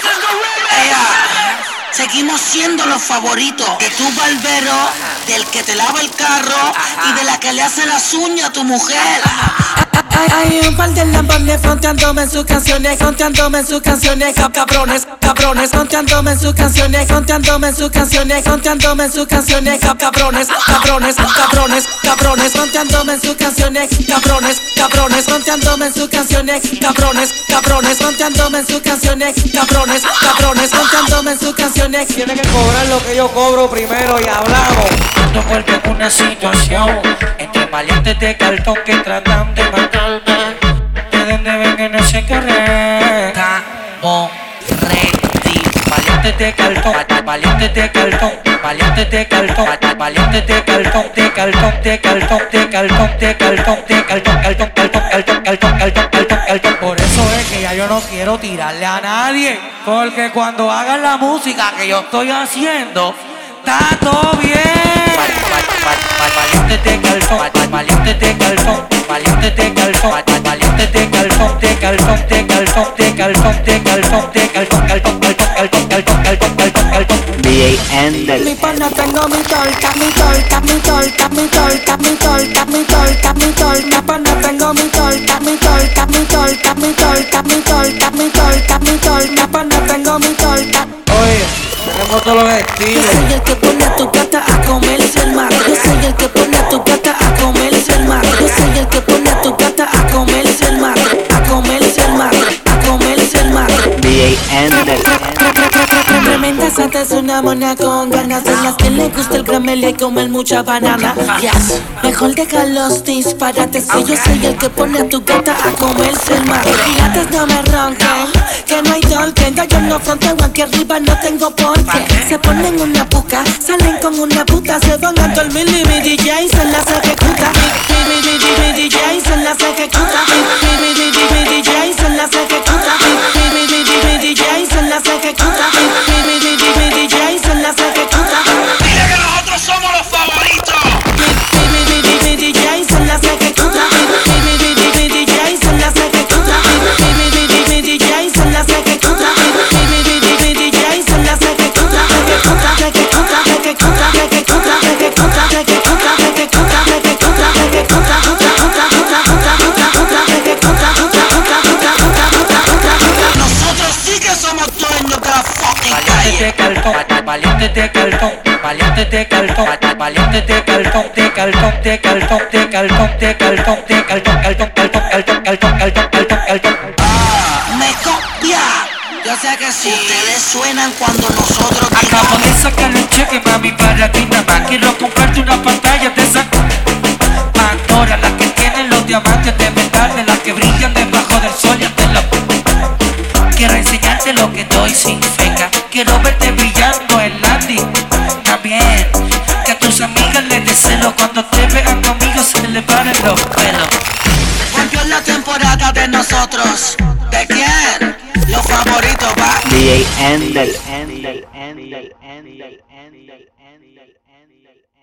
Seguimos siendo los favoritos de tu barbero, del que te lava el carro y de la que le hace las uñas a tu mujer. Hay un par de lambones fronteándome en sus canciones, fronteándome en sus canciones, cabrones, cabrones, fronteándome en sus canciones, fronteándome en sus canciones, fronteándome en sus canciones, cabrones, cabrones, cabrones, cabrones, fronteándome en sus canciones, cabrones, cabrones, fronteándome en sus canciones, cabrones, cabrones, fronteándome en sus canciones, cabrones, cabrones, fronteándome en sus canciones. Tiene que cobrar lo que yo cobro primero y hablamos. No vuelve una situación entre maleantes de cartón que tratan de matarme. De donde vengan no se corre. Estamos ready. Valientes de cartón, valientes de cartón, valientes de cartón, valientes de cartón, de cartón, de cartón, de cartón, de cartón, de cartón, cartón, cartón, cartón, cartón, cartón, cartón, cartón. Por eso es que ya yo no quiero tirarle a nadie, porque cuando hagan la música que yo estoy haciendo, está todo bien. Valientes de cartón, valientes de cartón, valientes de cartón, valientes de cartón, de cartón, de cartón, de cartón, de cartón, de cartón, cartón, cartón, cartón, cartón, cartón, cartón, cartón. Mi pana tengo mi torta, mi torta, mi torta, mi torta, mi torta, mi torta, mi torta. Mi pana tengo mi torta, mi torta, mi torta, mi torta, mi torta, mi torta, mi torta. Mi pana tengo mi torta. Oye, tenemos todos los Yo estilos. soy el que pone a tu gata a comerse el mar. Yo soy el que pone a tu gata a comerse el mar. Yo soy el que pone a tu gata a comerse el mar. A comerse el mar. A comerse el mar. Tremenda santa es una mona con ganas de las que le gusta el gramel y comer mucha banana. Yes. Mejor deja los disparates si yo soy el que pone a tu gata a comerse el mar. Piratas no me roncan, que no hay dolken. Yo no fronteo aunque arriba no tengo porqué. Se ponen una puca, salen con una puta, se van a dormir y mi DJ se las ejecuta. Mi DJ se las ejecuta. Mi DJ se las ejecuta. Mi DJ se las ejecuta. Mi DJ se las ejecuta. Dile que nosotros somos los favoritos. Mi DJ se las ejecuta. Mi DJ se las ejecuta. Mi DJ se las ejecuta. Mi DJ se las ejecuta. Ejecuta, ejecuta, ejecuta, ejecuta, ejecuta, ejecuta, ejecuta, ejecuta, ejecuta. Nosotros sí que somos dueños de la fucking Valientes de calle. cartón, valientes de cartón, valientes de cartón, valientes de cartón, de cartón, de cartón, de cartón, de cartón, de cartón, cartón, cartón, cartón, cartón, cartón, cartón, cartón. Me copia. Yo sé que sí. Ustedes suenan cuando nosotros Acabo de sacar un cheque, mami, para ti nada más. Quiero comprarte una pantalla de esa Pandora, las que tienen los diamantes de metal, de las que brillan debajo del sol y ante la... Quiero enseñarte lo que doy sin feca. Quiero verte brillando en Landy. También que a tus amigas les dé celo cuando te vean conmigo se le paren los pelos. volvió la temporada de nosotros. ¿De quién? Los favoritos, va. DJ Endel.